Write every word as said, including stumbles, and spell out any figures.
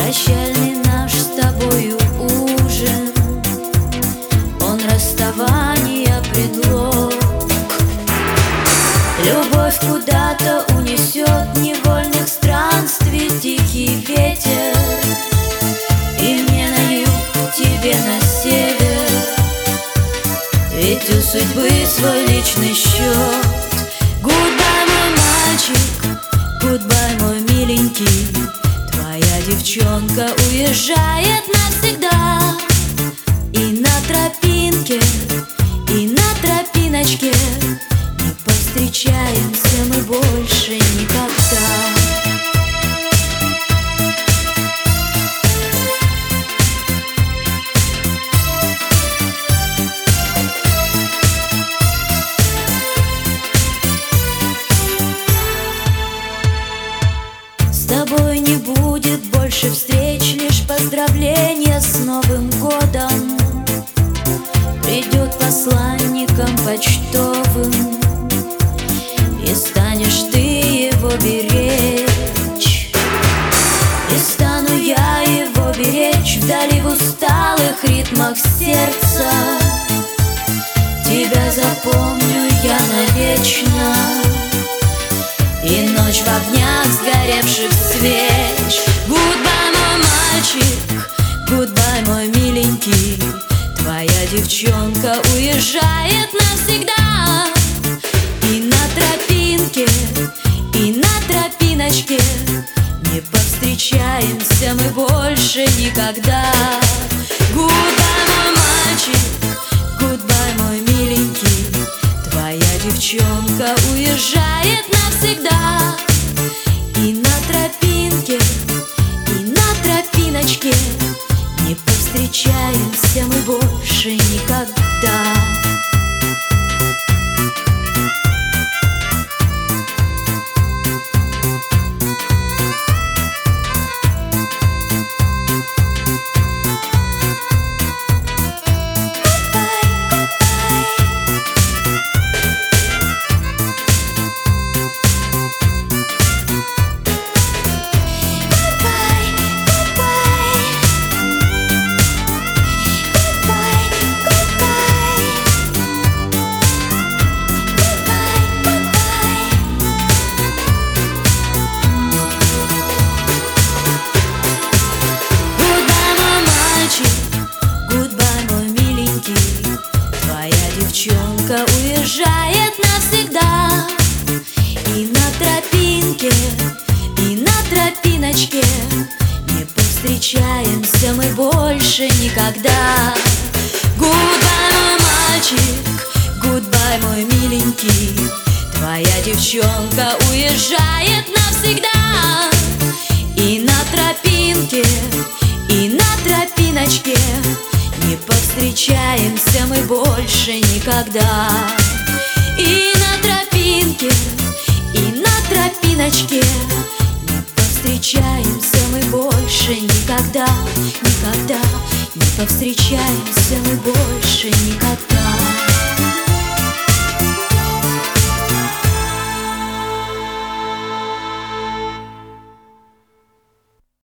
Прощальный наш с тобою ужин, он расставания предлог. Любовь куда-то унесет невольных странствий дикий ветер, и мне на юг, тебе на север, ведь у судьбы свой личный счет. Гудбай, мой мальчик, гудбай, мой миленький, твоя девчонка уезжает навсегда. И на тропинке, и на тропиночке не повстречаемся мы больше никогда. С тобой не будет больше встреч, лишь поздравления с Новым годом. Придет посланником почтовым, и станешь ты его беречь. И стану я его беречь вдали, в усталых ритмах сердца. Тебя запомню я навечно, и ночь в огнях сгоревших свеч. Гудбай, мой мальчик, гудбай, мой миленький, твоя девчонка уезжает навсегда. И на тропинке, и на тропиночке не повстречаемся мы больше никогда. Гудбай, мой мальчик, гудбай, мой миленький, твоя девчонка уезжает навсегда. И на тропинке, и на тропиночке не повстречаемся мы больше никогда. Девчонка уезжает навсегда. И на тропинке, и на тропиночке не повстречаемся мы больше никогда. Гудбай, мой мальчик, гудбай, мой миленький, твоя девчонка уезжает навсегда. И на тропинке, и на тропиночке не повстречаемся мы больше никогда. И на тропинке, и на тропиночке не повстречаемся мы больше никогда. Никогда не повстречаемся мы больше никогда.